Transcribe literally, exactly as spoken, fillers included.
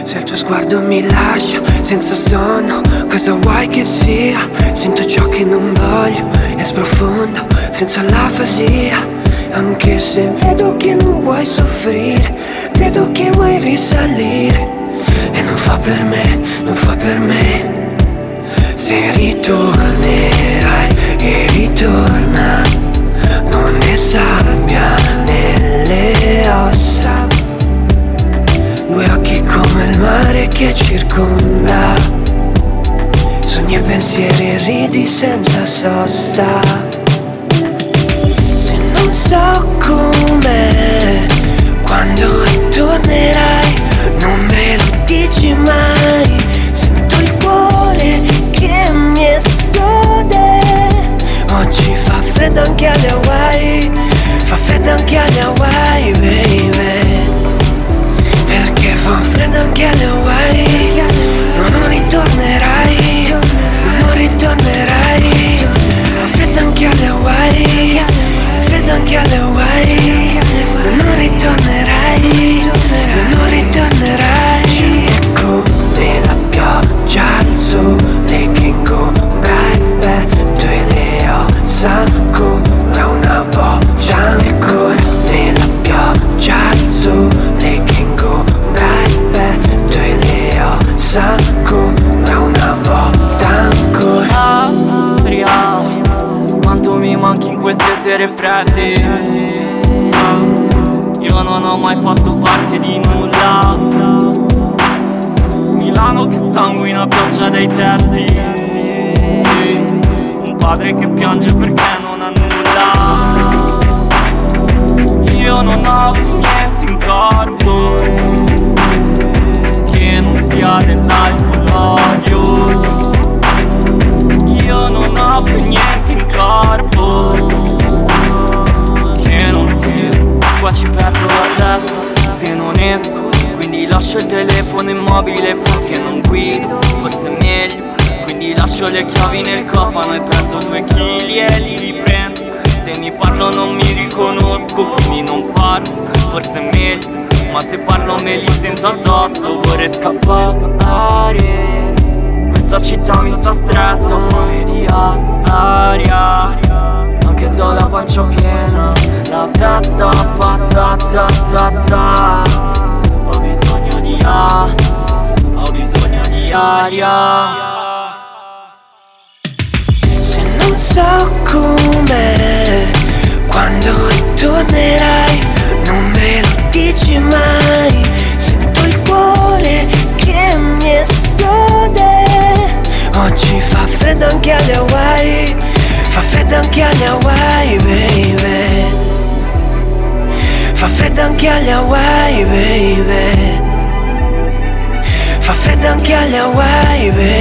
Se il tuo sguardo mi lascia senza sonno, cosa vuoi che sia? Sento ciò che non voglio e sprofondo senza l'afasia. Anche se vedo che non vuoi soffrire, vedo che vuoi risalire. E non fa per me, non fa per me. Se ritornerai e ritorna, non ne sabbia nelle ossa. Due occhi come il mare che circonda, sogni e pensieri e ridi senza sosta. Se non so com'è quando ritornerai, non me lo dici mai. Sento il cuore che mi esplode. Oggi fa freddo anche alle Hawaii, fa freddo anche alle Hawaii, baby. Perché fa freddo anche alle Hawaii. No, non ritornerai, no, non ritornerai. Fa freddo anche alle Hawaii, fa freddo anche alle Hawaii. No, non ritornerai, no, non ritornerai. È come la pioggia al sole che ingombra il petto e le ossa ancora una volta. È come la pioggia al sole che ingombra il petto e le ossa ancora una volta ancora. Adria, quanto mi manchi in queste sere fredde. Io non ho mai fatto parte di nulla. Milano che sanguina, pioggia dai tetti. Un padre che piange perché non ha nulla. Io non ho niente in corpo che non sia dell'alcol, odio. Io non ho più niente in corpo che non sia. Qua ci perdo la testa se non esco, quindi lascio il telefono immobile finché non guido. Forse è meglio, quindi lascio le chiavi nel cofano e perdo due chili e li riprendo. Se mi parlo non mi riconosco, quindi non parlo. Forse è meglio, ma se parlo me li sento addosso. Vorrei scappare, questa città mi sta stretta, ho fame di aria. Anche se ho la pancia piena, la testa fa ta ta ta ta. Ho bisogno di a, ho bisogno di aria. Se non so com'è quando ritornerai, non me lo dici mai. Sento il cuore che mi esplode. Oggi fa freddo anche alle Hawaii, fa freddo anche alle Hawaii, baby. Fa freddo anche alle Hawaii, baby. Fa freddo anche alle Hawaii, baby.